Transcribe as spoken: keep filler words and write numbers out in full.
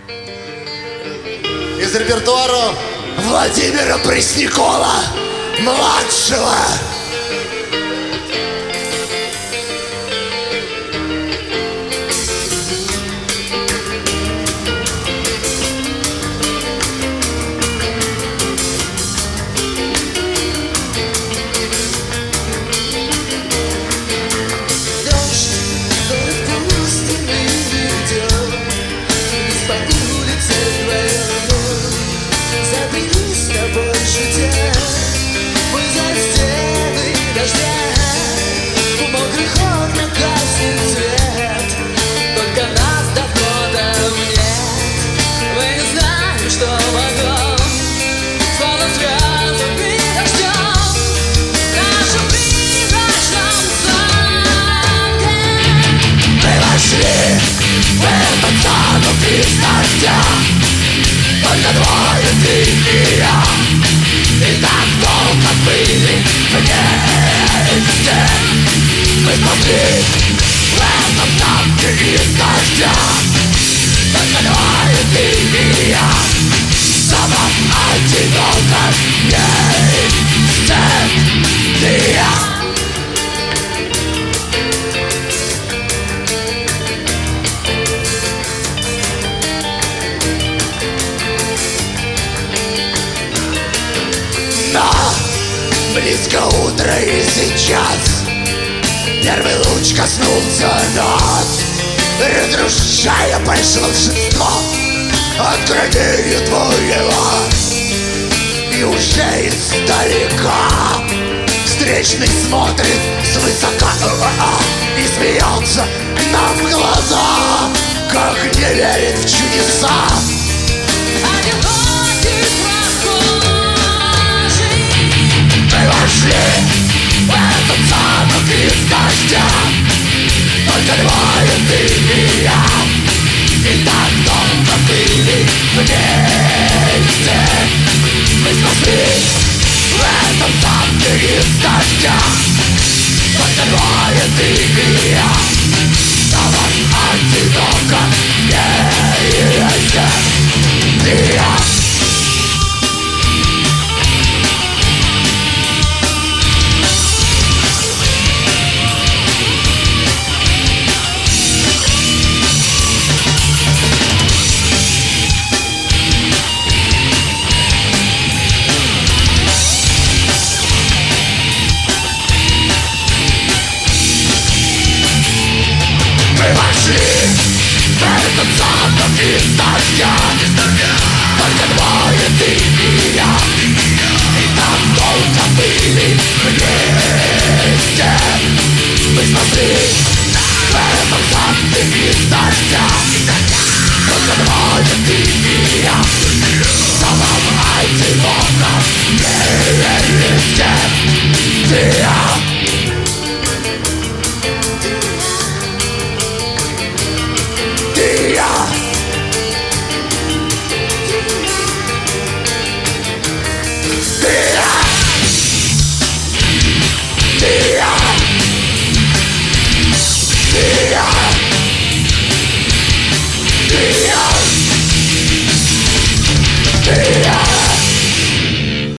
Из репертуара Владимира Преснякова младшего. Только двое, ты и я. И так долго были вместе. Мы смогли в этом танке из дождя. Только двое, ты и я. Самым одиноко вместе. Ты и я. Близко утро и сейчас первый луч коснулся нас, разрушая большинство откровению твоего. И уже издалека встречный смотрит свысока и смеется нам в глаза, как не верит в чудеса. В этот замок из дождя. Только двое, ты и я. И так долго были вместе. Мы спаслись в этом замке из дождя. Только двое, ты и я. Самым одиноко вместе. Ты и я. Этот замок из дождя. Только двое, ты и я. И так долго были вместе. Мы спаслись